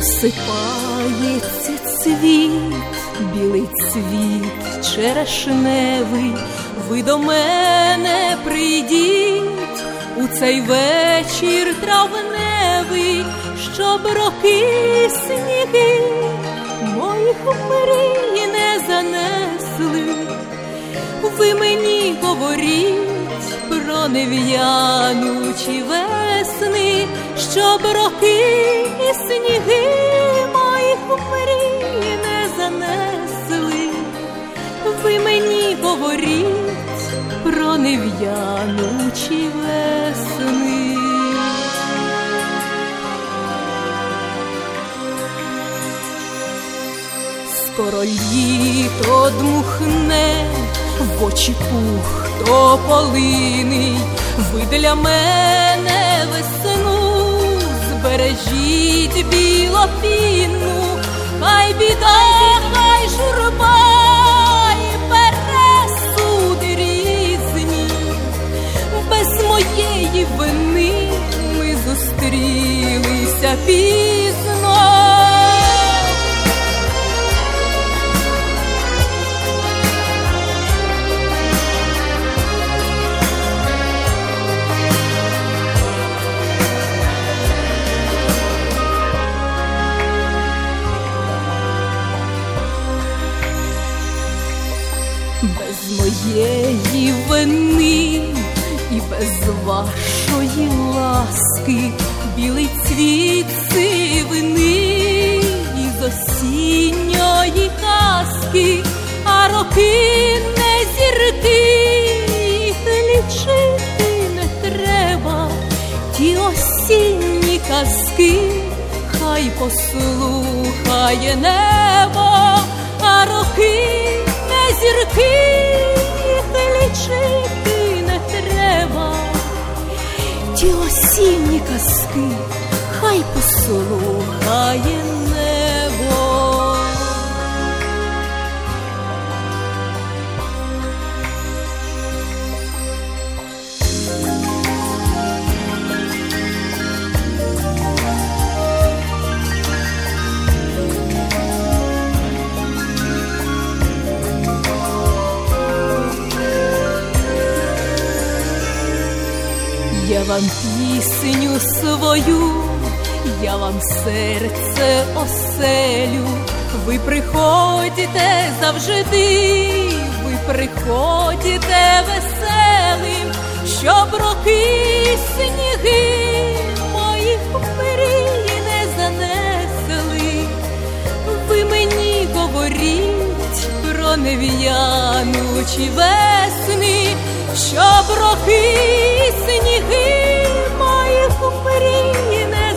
Осипається цвіт, білий цвіт черешневий, ви до мене прийдіть у цей вечір травневий, щоб роки сніги моїх мрій не занесли. Ви мені говоріть про нев'янучі весни, щоб роки і сніги моїх мрій не занесли. Ви мені говоріть про нев'янучі весни. Скоро літо дмухне, в очі пух тополиний, ви для мене весну збережіть білопінну, хай біда, хай журба і пересуди різні, без моєї вини ми зустрілися пізно. Без моєї вини і без вашої ласки, білий цвіт сивини із осінньої казки, а роки не зірки, їх лічити не треба. Ті осінні казки хай послухає небо, а роки зірки, їх лічити не треба. Ті осінні казки хай послухає небо. Я вам пісню свою, я вам серце оселю, ви приходите завжди, ви приходите веселим, щоб роки сніги моїх мрій не занесли. Ви мені говоріть про нев'янучі весни, щоб роки сніги моїх мрій не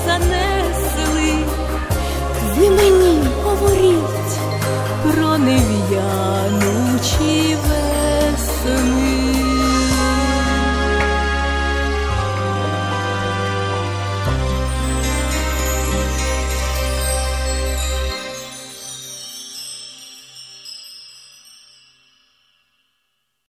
занесли. Ви мені говоріть про нев'янучі